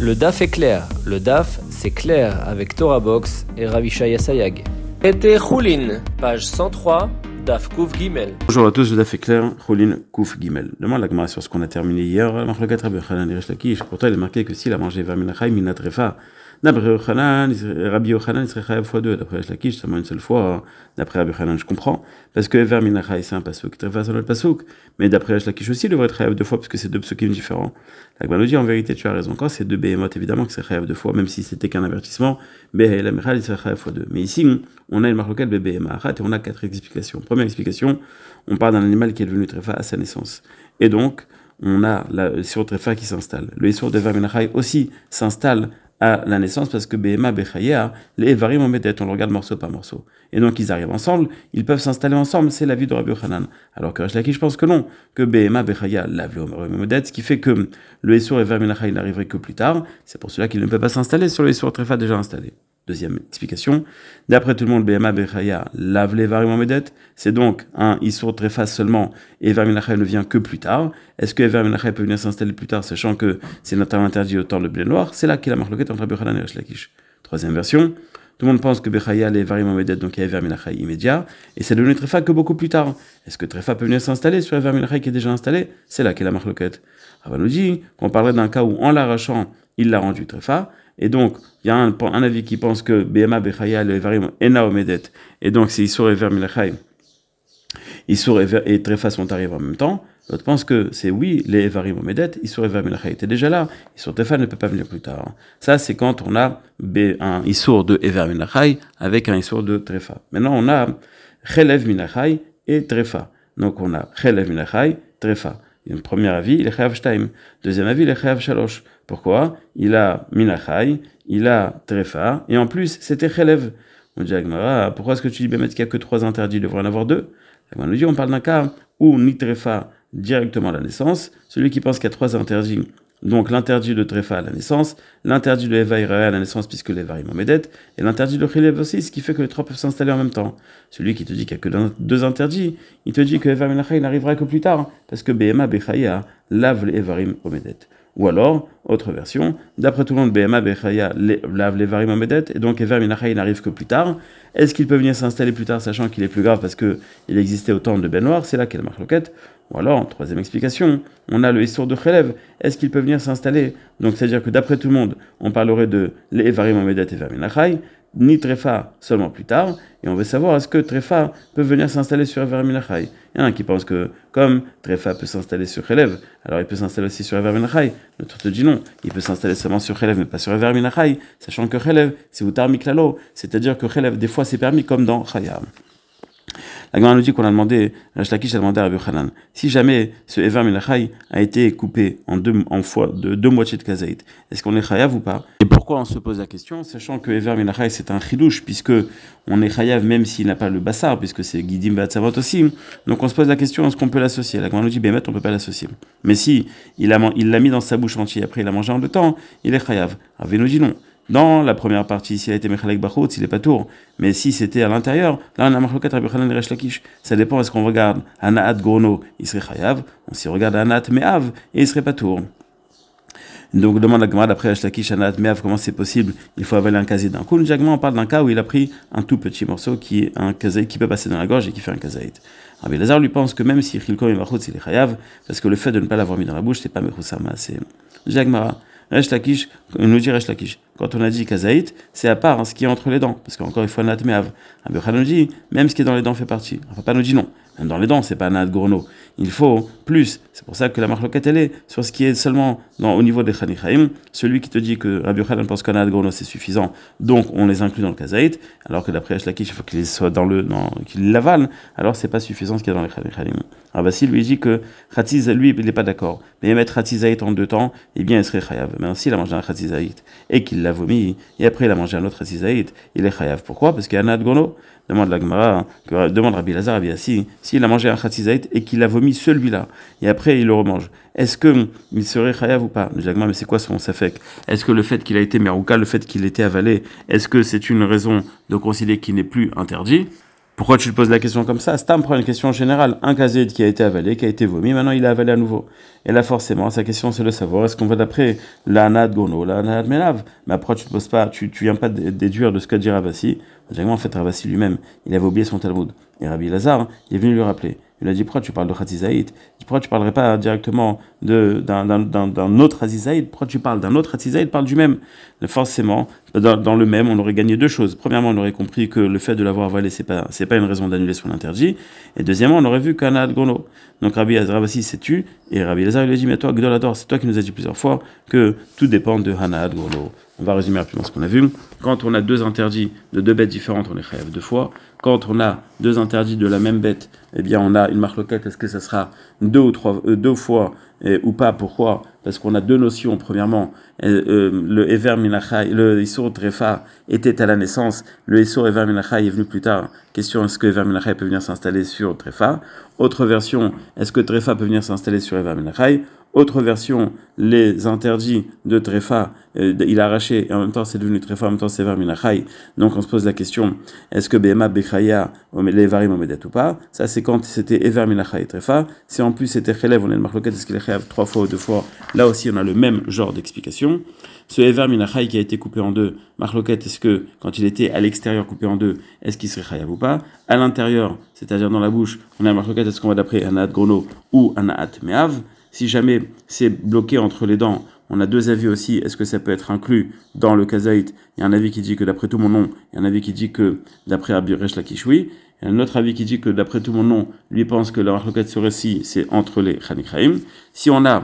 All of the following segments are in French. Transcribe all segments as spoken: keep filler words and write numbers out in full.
Le D A F est clair. Le D A F, c'est clair avec Torah Box et Ravishaya Sayag. Été Choulin, page cent trois, D A F Kouf Gimel. Bonjour à tous, le D A F est clair, Choulin Kouf Gimel. Demande la Gemara sur ce qu'on a terminé hier. Machlokat Rabbi Yochanan et Resh Lakish. Pourtant, il est marqué que s'il a mangé verminachai minat refa, d'après Rabbi Yochanan, il serait chayav fois deux. D'après Resh Lakish, seulement une seule fois. D'après Rabbi Yochanan, je comprends. Parce que verminachai, c'est un pasouk. Trefa, c'est un autre pasouk. Mais d'après Resh Lakish aussi, il devrait être chayav deux fois parce que c'est deux pasukim différents. La Gemara nous dit, en vérité, tu as raison. Quand c'est deux behemoth, évidemment que c'est chayav deux fois, même si c'était qu'un avertissement. Behelam echad, il serait chayav fois deux. Mais ici, on a une machlokat be behema achat et on a quatre explications. Première explication, on parle d'un animal qui est devenu trefa à sa naissance. Et donc, on a le Issour trefa qui s'installe. Le Issour de verminachai aussi s'installe à la naissance parce que Behema Bechaya, les Evarim Omedet, on le regarde morceau par morceau. Et donc ils arrivent ensemble, ils peuvent s'installer ensemble, c'est l'avis de Rabbi Yochanan. Alors que Resh Lakish pense que non, que Behema Bechaya lave les Omedet, ce qui fait que le Issour et Verminachai n'arriverait que plus tard, c'est pour cela qu'il ne peut pas s'installer sur le Issour Trefa déjà installé. Deuxième explication, d'après tout le monde, Behema Bechaya lave les Evarim Omedet, c'est donc un Issour Trefa seulement, et Verminachai ne vient que plus tard. Est-ce que Verminachai peut venir s'installer plus tard, sachant que c'est notamment interdit au temps de blé noir? C'est là qu'il a marqué entre Rabbi Yochanan et Resh Lakish. Troisième version, tout le monde pense que Bechaya les Evarim Omedet, donc il y a Verminachai immédiat, et c'est devenu Trefa que beaucoup plus tard. Est-ce que Trefa peut venir s'installer sur Verminachai qui est déjà installé? C'est là qu'il a marqué. Rabbi nous dit qu'on parlerait d'un cas où en l'arrachant, il l'a rendu Trefa. Et donc, il y a un, un avis qui pense que Behema Bechaya le Evarim Ena Omedet, et donc c'est Issour et Verminachai, Issour et Trefa sont arrivés en même temps. L'autre pense que c'est oui, les Evarim Omedet, Issour et Verminachai étaient déjà là, Issour Trefa ne peut pas venir plus tard. Ça, c'est quand on a un Issour de Verminachai avec un Issour de Trefa. Maintenant, on a Chelev Minachai et Trefa. Donc, on a Chelev Minachai, Trefa. Une première avis, il est chayav shtaim. Deuxième avis, il est chayav shalosh. Pourquoi? Il a minachai, il a trefa, et en plus, c'était chelev. On dit à Gemara, pourquoi est-ce que tu dis Bémet qu'il n'y a que trois interdits, il devrait en avoir deux? On nous dit, on parle d'un cas où ni trefa directement à la naissance, celui qui pense qu'il y a trois interdits, donc l'interdit de trefa à la naissance, l'interdit de evaïra à la naissance puisque l'evaïm omedet, et l'interdit de chilev aussi, ce qui fait que les trois peuvent s'installer en même temps. Celui qui te dit qu'il n'y a que deux interdits, il te dit que evaïm minachai n'arrivera que plus tard, parce que behema bechaya lave les evarim omedet. Ou alors, autre version, d'après tout le monde, Behema Bechaya lave les Evarim Omedet, et donc Evar Minachai n'arrive que plus tard. Est-ce qu'il peut venir s'installer plus tard, sachant qu'il est plus grave parce qu'il existait au temps de Ben Noir? C'est là qu'est la marloquette. Ou alors, troisième explication, on a le Issour de Chelev. Est-ce qu'il peut venir s'installer? Donc, c'est-à-dire que d'après tout le monde, on parlerait de les Evarim Omedet et Evar Minachai, ni Trefa seulement plus tard, et on veut savoir est-ce que Trefa peut venir s'installer sur Evar Minachai. Il y en a un qui pense que comme Trefa peut s'installer sur Chelev, alors il peut s'installer aussi sur Evar Minachai. L'autre te dit non, il peut s'installer seulement sur Chelev mais pas sur Evar Minachai, sachant que Chelev c'est Utar Miklalo, c'est-à-dire que Chelev des fois c'est permis comme dans Chayam. La Gemara nous dit qu'on a demandé, Resh Lakish a demandé à Rabbi Yochanan, si jamais ce Evar Minachai a été coupé en deux, en fois, de deux moitiés de kazaït, est-ce qu'on est chayav ou pas? Et pourquoi on se pose la question? Sachant que Evar Minachai c'est un chidouche, puisque on est chayav même s'il n'a pas le bassar, puisque c'est Gidim Batsavot aussi. Donc on se pose la question, est-ce qu'on peut l'associer? La Gemara nous dit, Bémet, on peut pas l'associer. Mais si il, a, il l'a mis dans sa bouche entière, après il a mangé en deux temps, il est chayav. Rabbi nous dit non. Dans la première partie, s'il a été Mechalek Bachot, il n'est pas tour. Mais si c'était à l'intérieur, là on a Machlokat Rabbi Yochanan et Resh Lakish. Ça dépend, est-ce qu'on regarde Anaat Grono, il serait Chayav. On s'y regarde Anaat Me'av, et il serait pas tour. Donc demande la Gemara d'après Resh Lakish, Anaat Me'av, comment c'est possible? Il faut avaler un kazé d'un coup. On parle d'un cas où il a pris un tout petit morceau qui est un kazé qui peut passer dans la gorge et qui fait un kazaït. Rabbi Lazar lui pense que même si Chilko et Bachot, il est Chayav, parce que le fait de ne pas l'avoir mis dans la bouche, c'est pas Mechoussama, c'est Jagmara. Resh Lakish, nous dit Resh Lakish, quand on a dit kazaït, c'est à part hein, ce qui est entre les dents, parce qu'encore il faut un atmeav. Rabbi Yochanan nous dit, même ce qui est dans les dents fait partie. Papa nous dit non, même dans les dents, c'est pas un grono. Il faut plus. C'est pour ça que la marloquette elle est sur ce qui est seulement dans, au niveau des chanichaim. Celui qui te dit que Rabbi Yochanan pense qu'un grono c'est suffisant, donc on les inclut dans le kazaït, alors que d'après Resh Lakish, il faut qu'il soit dans le, dans, qu'il l'avale, alors c'est pas suffisant ce qui est dans les chanichaim. Rabassi lui dit que Khatziz, lui, il n'est pas d'accord. Mais mettre Khatzizaït en deux temps, eh bien, il serait chayav. Mais s'il a mangé un Khatzizaït et qu'il l'a vomi, et après il a mangé un autre Khatzizaït, il est chayav. Pourquoi? Parce qu'il y a un Adgono. Demande la Gemara, demande Rabbi Lazar, Rabbi Assi, s'il a mangé un Khatzizaït et qu'il a vomi celui-là, et après il le remange, est-ce qu'il serait chayav ou pas? La Gemara, mais c'est quoi son safek? Est-ce que le fait qu'il a été merouka, le fait qu'il ait été avalé, est-ce que c'est une raison de considérer qu'il n'est plus interdit? Pourquoi tu te poses la question comme ça? Stam prend une question générale. Un kazéid qui a été avalé, qui a été vomi, maintenant il est avalé à nouveau. Et là, forcément, sa question, c'est de savoir, est-ce qu'on va d'après la Hanad Gono, la Hanad Melav? Mais après, tu ne te poses pas, tu, tu viens pas de déduire de ce qu'a dit Ravasi. En fait, Ravasi lui-même, il avait oublié son Talmud. Et Rabbi Lazare, il est venu lui rappeler. Il a dit, pourquoi tu parles de Khatzizaïd? Pourquoi tu ne parlerais pas directement de, d'un, d'un, d'un, d'un autre Khatzizaïd? Pourquoi tu parles d'un autre Khatzizaïd? Parle du même. Forcément, dans, dans le même, on aurait gagné deux choses. Premièrement, on aurait compris que le fait de l'avoir avalé, c'est pas, c'est pas une raison d'annuler son interdit. Et deuxièmement, on aurait vu qu'Anad Gono. Donc Rabbi Ravasi s'est tu, et Rabbi Lazare, il a dit, mais toi, Gdolador, c'est toi qui nous as dit plusieurs fois que tout dépend de Hanad Gono. On va résumer rapidement ce qu'on a vu. Quand on a deux interdits de deux bêtes différentes, on les chayav deux fois. Quand on a deux interdits de la même bête, eh bien on a une marloquette. Est-ce que ça sera deux ou trois, euh, deux fois euh, ou pas? Pourquoi? Parce qu'on a deux notions. Premièrement, euh, euh, le Ever Minachai, le Issour Trefa était à la naissance. Le Issour Ever Minachai est venu plus tard. Question, est-ce que Ever Minachai peut venir s'installer sur Trefa? Autre version, est-ce que Trefa peut venir s'installer sur Ever Minachai? Autre version, les interdits de Trefa, euh, il a arraché, et en même temps c'est devenu Trefa, en même temps c'est Ever Minachai. Donc on se pose la question, est-ce que Behema Bekraya, les Varim Omedet ou pas? Ça c'est quand c'était Ever Minachai et Trefa. Si en plus c'était Chelev, on a une marloquette, est-ce qu'il est Chelev trois fois ou deux fois? Là aussi on a le même genre d'explication. Ce Ever Minachai qui a été coupé en deux, marloquette, est-ce que quand il était à l'extérieur coupé en deux, est-ce qu'il serait Chayav ou pas? À l'intérieur, c'est-à-dire dans la bouche, on a une marloquette, est-ce qu'on va d'après Anaat Grono ou Anaat Meav? Si jamais c'est bloqué entre les dents, on a deux avis aussi. Est-ce que ça peut être inclus dans le kazaït? Il y a un avis qui dit que d'après tout mon nom, il y a un avis qui dit que d'après Rabbi Resh Lakish, oui. Il y a un autre avis qui dit que d'après tout mon nom, lui pense que la marloquette sur ici, c'est entre les Chanikraim. Si on a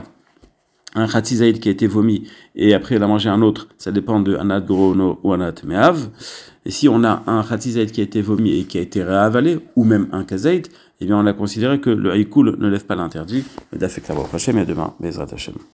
un Khatzizaïd qui a été vomi et après il a mangé un autre, ça dépend de Anat Grono ou Anat Meav. Et si on a un Khatzizaïd qui a été vomi et qui a été réavalé, ou même un Kazaïd, eh bien on a considéré que le Haïkoul ne lève pas l'interdit. Le Daf est clair. Au prochain, mais demain, Bezrat Hashem.